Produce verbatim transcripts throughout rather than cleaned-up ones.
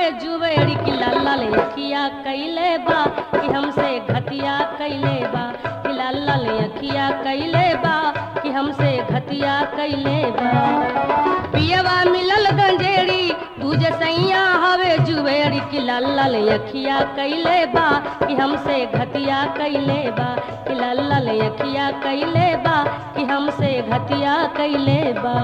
हवे जुबेड़ी की लाल लाल अखिया कैले बा कि हमसे घतिया कैले बा कि लाल लाल अखिया कैले बा कि हमसे घतिया कैले बा पियवा मिलल गंजेड़ी दूजे सैया हवे जुबेड़ी की लाल लाल अखिया कैले बा कि हमसे घतिया कैले बा कि लाल लाल अखिया कैले बा कि हमसे घतिया कैले बा।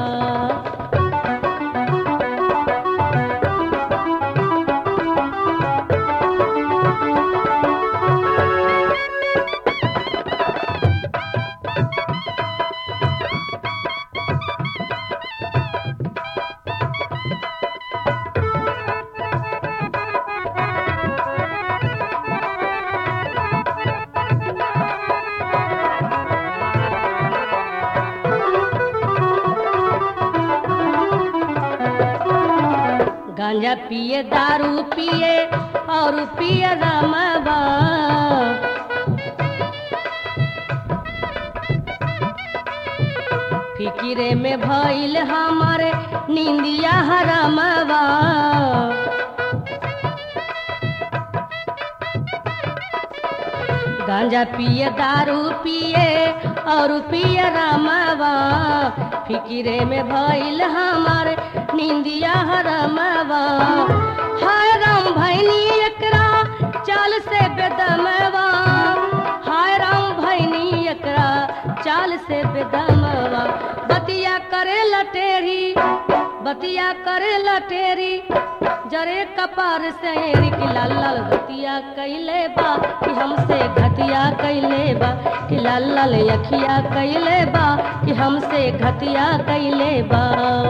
गांजा पिए दारू पिए और पिए रमवा फिकिरे में भइल हमारे नींदिया हरमवा गांजा पिए दारू पिए और पिए रमवा फिकिरे में भइल हमारे निंदिया हरमवा हाय राम भैनी एकरा चाल से बेदमवा हाय राम भैनी एकरा चाल से बेदमवा बतिया करे लटेरी बतिया करे लटेरी जरे कपार से कि लाल लाल घतिया कैले बा कि हमसे घतिया कैले बा कि लाल लाल अखिया कैले बा कि हमसे घतिया कैले बा।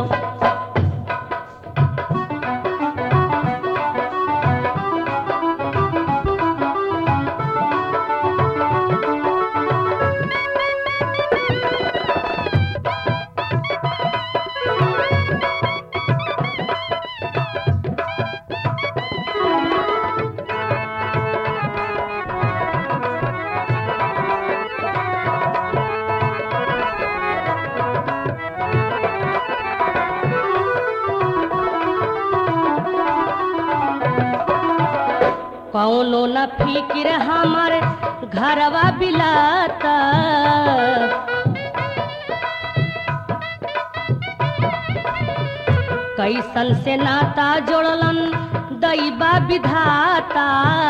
कौनो न फिक्र हमारे घरवा बिलाता कैसन से नाता जोड़लन दैबा विधाता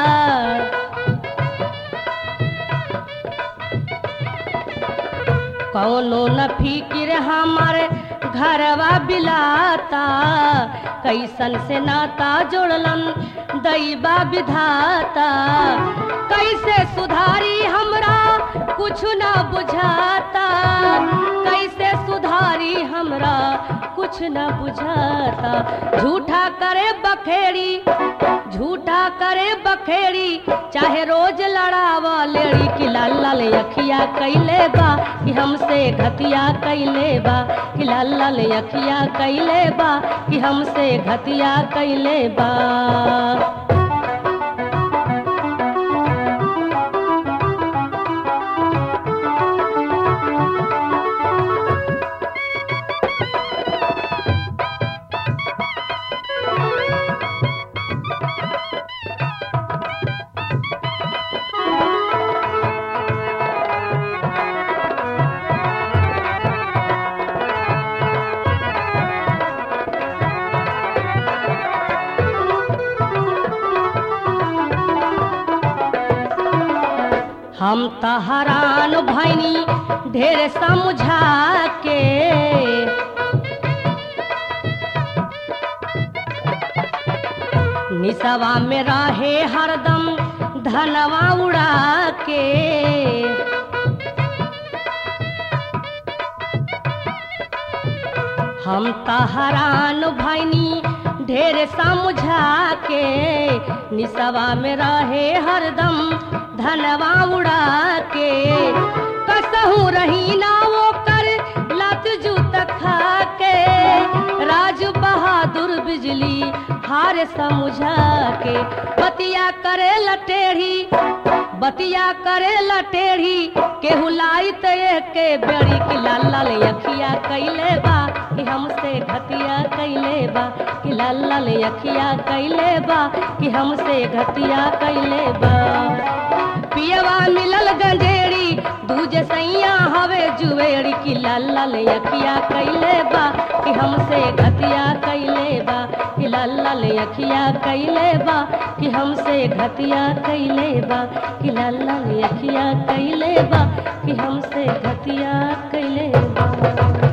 कौनो न फिक्र हमारे घरवा बिलाता कैसन से नाता जोड़लन दैबा विधाता कैसे सुधारी हमरा कुछ ना बुझाता कैसे सुधारी हमरा कुछ ना बुझाता झूठा करे बखेड़ी झूठा करे बखेड़ी चाहे रोज लड़ावा लेड़ी की लाल लाल अखिया कैले बा कि हमसे घतिया कैले बा कि लाल लाल अखिया कैले बा कि हमसे घतिया कैले बा। हम त हरान भैनी ढेर समझा के निसवा में रहे हरदम धनवा उड़ा के हम त हरान भैनी ढेर समझा के निसवा में रहे हरदम धनवा उड़ा के कसहू रही ना वो कर लत जूत खा के राजू बहादुर बिजली हार समझा के बतिया करे लटेढ़ी बतिया करे लटेढ़ी केहू लाई ते के बेड़ी की लाल लाल अखिया कैले बा कि हमसे घतिया कैले बा कि लाल लाल अखिया कैले बा कि हमसे घतिया कैले बा पियवा मिलल गंजेड़ी दूजे सैया हवे जुएड़ी की लाल लाल अखिया कैले बा कि हमसे घतिया कैले बा कि लाल लाल अखिया कैले बा कि हमसे घतिया कैले बा कि लाल लाल अखिया कैले बा कि हमसे घतिया कैले बा।